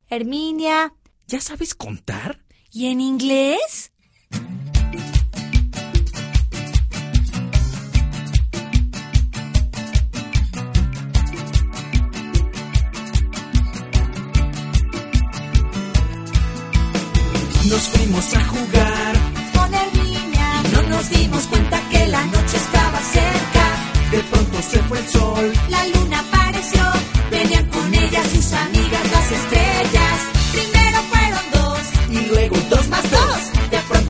Herminia. ¿Ya sabes contar? ¿Y en inglés? Nos fuimos a jugar Con Herminia. y no nos dimos cuenta que la noche estaba cerca. De pronto se fue el sol. La luna